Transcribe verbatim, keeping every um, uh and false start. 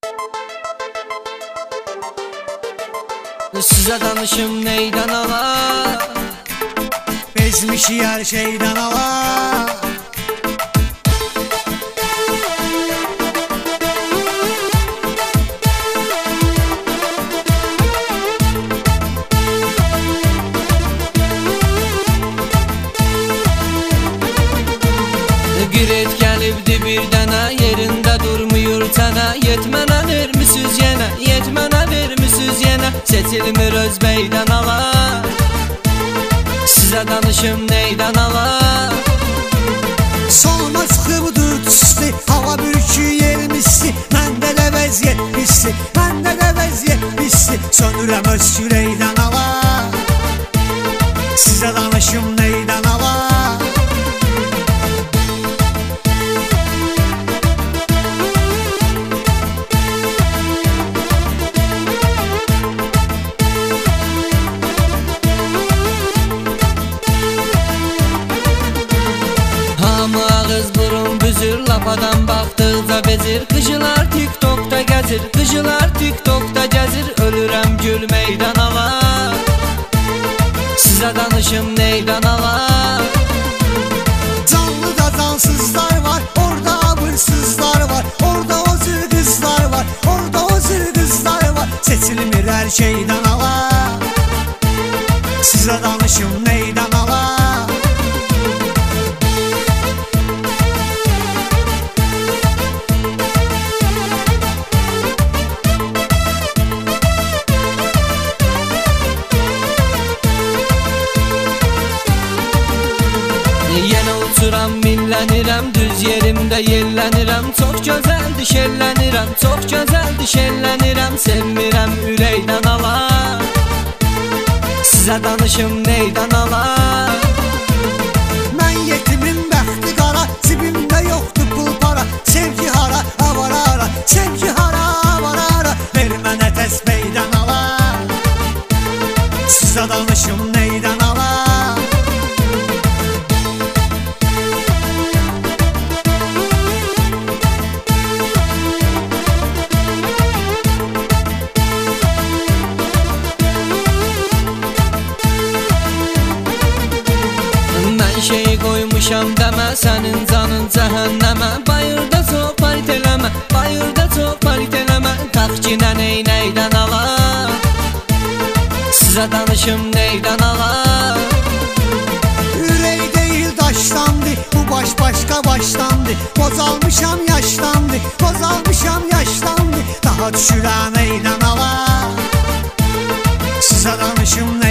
Size danışım neyden ala? Bezmişi her şeyden ala. Giret gelibdi bir dana, yerinde durmuyor tana. Yetmene vermişsiniz yine, yetmene vermişsiniz yine. Seçilmir öz beyden ala. Size danışım neyden ala? Solma çıxıb dürtüstü, hava bürkü yermişsi. Məndə də vəziyyət pissi, məndə də vəziyyət pissi. Sönürəm öz küləkdən ala. Sizə danışım neydən ala? Lapadan baktıqca bezir, qıcılar TikTok'da gəzir, qıcılar TikTok'da gəzir. Ölürəm gülməkdən ala. Sizə danışım neydən ala? Canlı da cansızlar var, orada abırsızlar var. Orada o zır qızlar var, orada o zır qızlar var. Seçilmir hər şeydən ala. Sizə danışım neydən ala? Yenə uçuram, millənirəm, düz yerimdə yellənirəm. Çox gözəldir, şellənirəm, çox gözəldir, şellənirəm. Sevmirəm ürəkdən ala. Sizə danışım neydən ala? Mən yetimin bəxti qara, cibimdə yoxdur pul para. Sevgi hara, avara ara, sevgi hara, avara ara. Ver mənə təsbeydən ala. Sizə danışım neydən ala? Şey koymuşam demə, sənin canın cəhənnəmə. Bayırda çox parit eləmə, bayırda çox parit eləmə. Tax ki nə ney neydən ala? Sizə danışım neydən ala? Ürək deyil daşlandı, bu baş başqa başlandı. Bozalmışam yaşlandı, bozalmışam yaşlandı. Daha düşürəm neydən ala? Sizə danışım neydən ala?